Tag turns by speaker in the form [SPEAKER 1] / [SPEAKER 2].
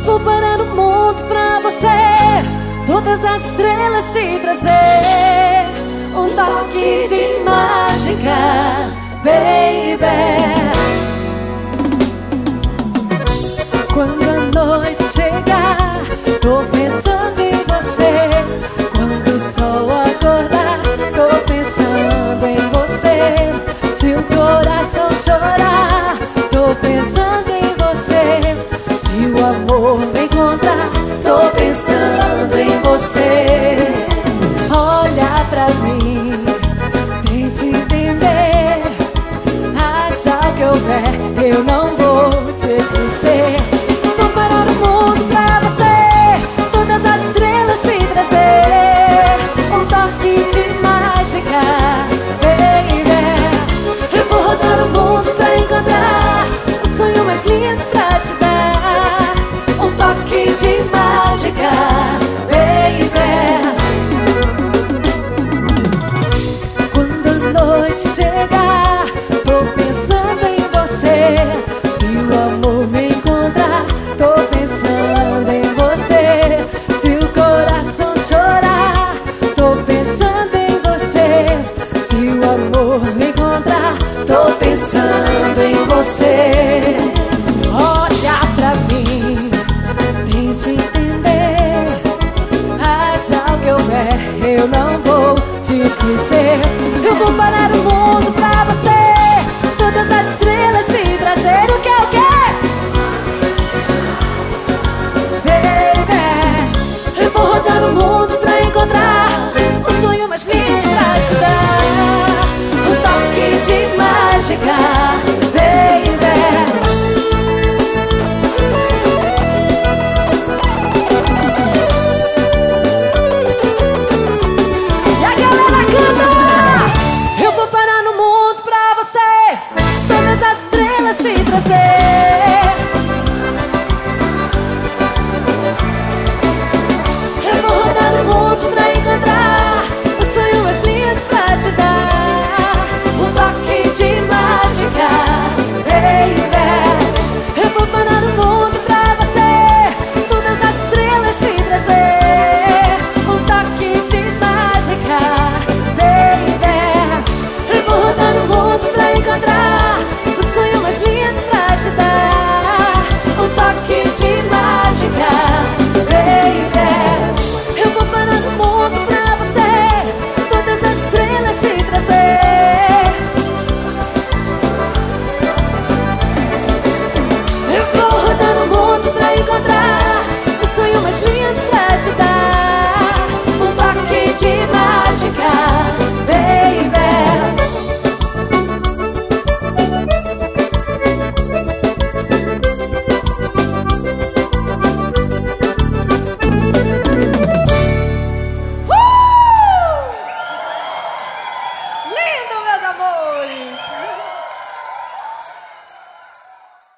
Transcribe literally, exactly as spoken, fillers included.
[SPEAKER 1] Vou parar o mundo pra você, todas as estrelas te trazer um toque de mágica, baby. Quando a noite chegar, tô pensando em você. Quando o sol acordar, tô pensando em você. Se o coração chorar, tô pensando em você. Se o amor me encontrar, tô pensando em você. Olha pra mim, tente entender. Haja o que houver, eu não